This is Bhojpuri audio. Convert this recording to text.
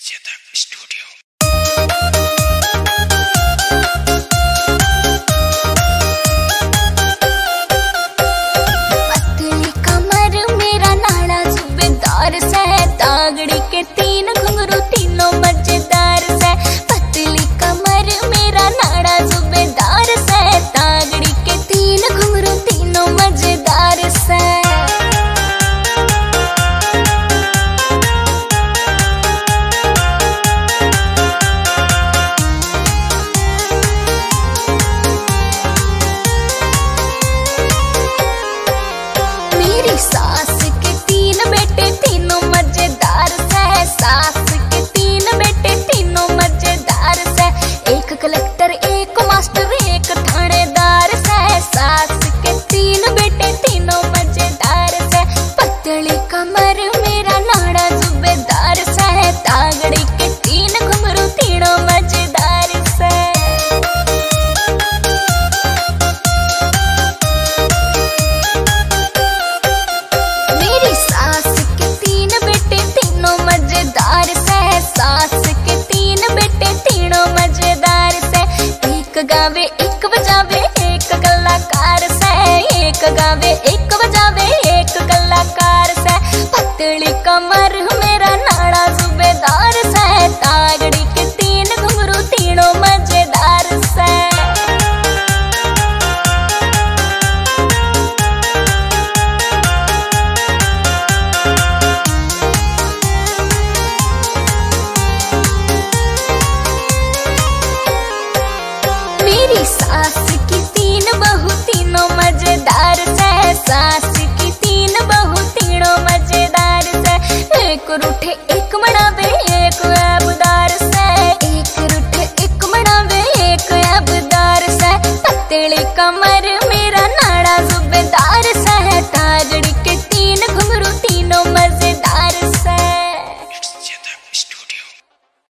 स्टूडियो। पतली कमर मेरा नाड़ा सूबेदार से, तागड़ी के तीन घुंघरू तीनों मजेदार से। पतली कमर मेरा नाड़ा सूबेदार से, तागड़ी के तीन घुंघरू तीनों मजेदार से। मेरी सास के तीन बेटे तीनों मजेदार से, सास के तीन बेटे तीनों मजेदार से। एक कलेक्टर एक मास्टर एक थानेदार से, सास के तीन बेटे तीनों मजेदार से। पतली कमर मेरा नाड़ा सूबेदार से, तागड़ी के तीन घुंघरू तीनों मजेदार से। मेरी सास के तीन बेटे तीनों मजेदार से, सास के तीन बेटे तीनों मजेदार से। एक गावे एक बजावे एक कलाकार से, एक गावे एक बजावे एक कलाकार से। पतली कमर मेरा नाड़ा सूबेदार से, तागड़ी के तीन घुंघरू तीनों मजेदार से। मेरी सास की तीन बहू तीनों मजेदार से, सास की तीन बहू तीनों मजेदार से। एक रूठे एक मनावे एक आबदार से, एक रूठे एक मनावे एक आबदार से। पतली कमर